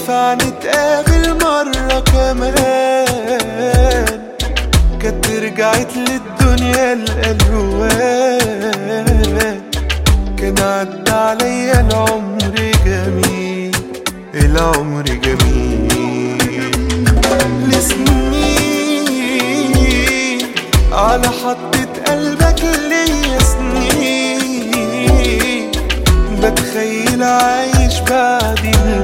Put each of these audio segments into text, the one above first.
ينفع نتقابل مرة كمان؟ كانت رجعت للدنيا الألوان. كان عدى عليا العمر جميل، العمر جميل لسنين على حطة قلبك ليا سنين. بتخيل عايش بعد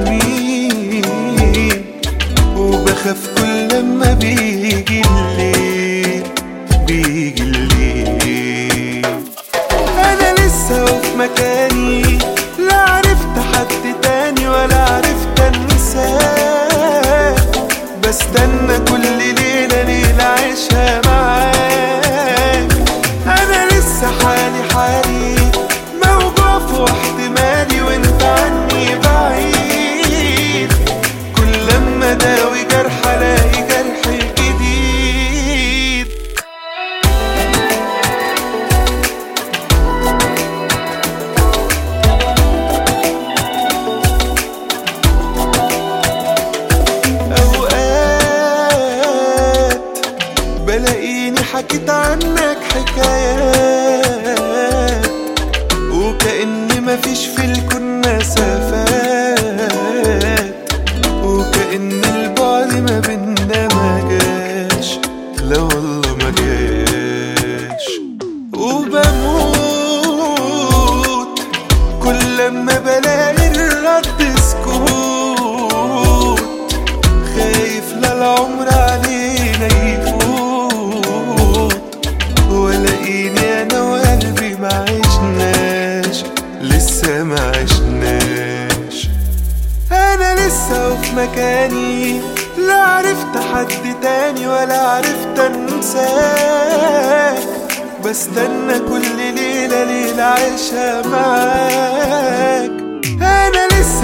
المين، وبخاف كل لما بيجي الليل، بيجي الليل. انا لسه في مكاني، لا عرفت حد تاني ولا عرفت انساك. بستنى كل ليلة ليلة عيشها معاك. انا لسه حالي حالي موجوع في احتمالي، وانت عني بعيد. كل لما داوي جرح الاقي جرح جديد. اوقات بلاقيني حكيت عنك حكايات، وكأن مفيش في الكون مسافات، وكأن البعد ما بينا ما جاش، لا والله ما جاش. وبموت كل لما بلاقي الرد سكوت، خايف لا العمر علينا يفوت، ولاقيني انا وقلبي ما عشناش، لسه ما عشناش. انا لسه في مكاني، لا عرفت حد تاني ولا عرفت انساك. بستنى كل ليلة ليلة عايشها معاك. انا لسه